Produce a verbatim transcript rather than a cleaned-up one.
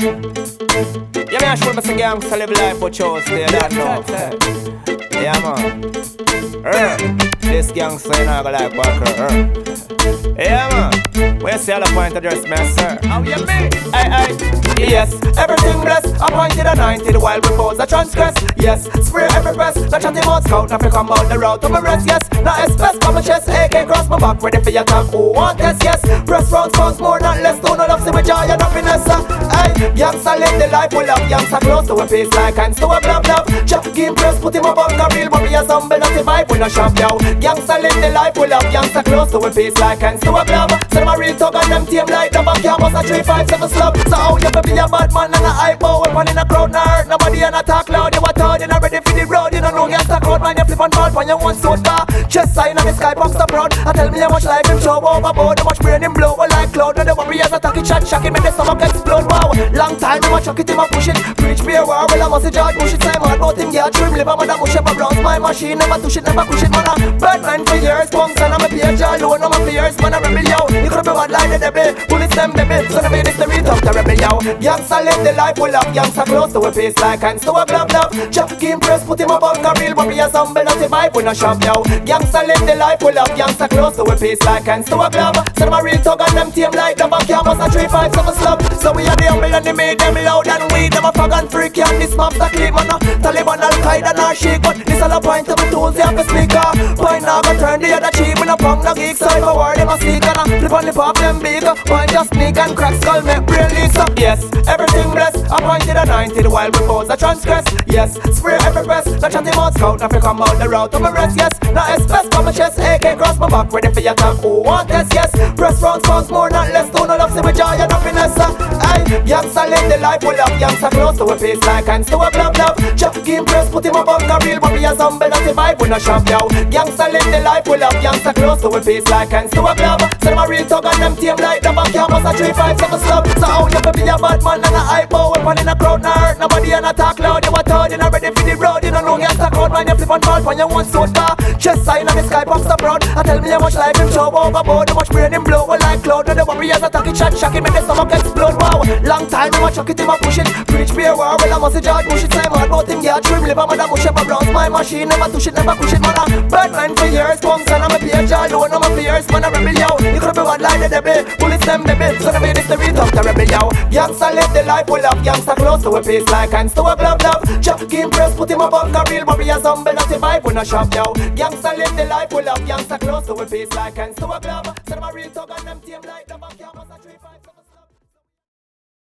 Yeah, man, I should be saying I'm live life for chose there, that know. Yeah, man. Er, this gangster ain't gonna like Walker. Er. Yeah, man. Where you see all the point address, man, sir? How you mean? Aye, aye. Yes, everything blessed. Appointed a ninety, the wild repose a transgress. Yes, spray every press. The chatty mouth scout, now come out the route to my rest. Yes, now express from my chest. A K cross my back, ready for your attack. Who want this? Yes, press round sounds more, not less. Do no love, see with joy and happiness. Aye, youngster live the life we love. Youngster close to a face like hands to a glove, love. Chuck game press, put him above the real, but we a humble, not the vibe, we not shop, yo. Youngster live the life we love. Youngster close to a face like hands to a glove. So them a real talk and them team like the back, yeah, must a three, five, seven slap. So how you be a bad man and a hype bow, weapon in a crowd, nah hurt nobody and a talk loud. You a third, you not ready for the road. You don't know youngster crowd, man, you flip and fall when you want so car. Chest sign on the sky, pumps the proud. I tell me how much life him show overboard, how much brain him blow, well like cloud. Now the warriors attack it, shot, shock it, make the stomach explode, wow. Long time, him a chuck it, him a push it. Preach me a war, well I must say George Bush it. Time hard, but him get trim, live a mother mush up a bronze. My machine, never touch it, never push it, man. Bad man for years, punks and I'm a page alone, I'm a fears, man, I rebel, yo. You could be bad like the devil, bullets them, baby. So the is the real talk, the rebel, yo. Youngster live the life we love, youngster close to a face like hands to a glove, love. Chuck game press, put him above the real, but we a humble, not the vibe, we not shop, yo. Youngster live the life we love, youngster close to a face like hands to a glove. So them a real talk and them team like the back, yeah, must a three, five, seven slap. So we are the humble and they made them loud and we them a fag and freak, yeah. This map's a clip, man. Taliban, Al-Qaeda, nah shake, but this all a point of the tools, you have to speak, uh. Point now, go turn the other cheek, we no punk, no geek, side for war, them a sneak, and uh. Flip on the pop, them big, uh. Point just sneak and crack skull, make brain leaks, uh. Yes, everything blessed, appointed a ninety, the wild repose a transgress. Yes, spray every press, the chatty mouth scout, now come out the route to my rest. Yes, now express from my chest, A K cross my back, ready for your attack. Who want this? Yes, press round sounds more, not less. Do no love, see with joy and happiness, uh. Aye, youngster live the life we love, youngster close to a face like hands to a glove, love. Chuck game press, put him above the real, but we a humble, not the vibe, we not shop, yo. Youngster live the life we love, youngster close to a face like hands to a glove. So them a real talk and them team like the back, yeah, must a three, five, seven slap. So how you be a bad man and a hype bow, weapon in a crowd, nah hurt nobody and a talk loud. You a third, you not ready for the road. You don't know youngster crowd, man, you flip and fall when you want so car. Chest sign on the sky, pumps the proud. I tell me how much life him show overboard, how much brain him blow, well like cloud. Now the warriors attack it, shot, shock it, make the stomach explode, wow. Long time, him a chuck it, him a push it. Preach me a war, well I must say George Bush it. Time hard, but him get trim, live a mother mush up a bronze. My machine, never touch it, never push it, man. Bad man for years, punks and I'm a page alone, I'm a fears, man, I rebel, yo. You could be bad like the devil, bullets them, baby. So the is the real talk, the rebel, yo. Youngster live the life we love, youngster close to a face like hands to a glove, love. Chuck game press, put him above the real, but we a humble, not the vibe, we not shop, yo. Youngster live the life we love, youngster close to a face like hands to a glove. So them a real talk and them team like the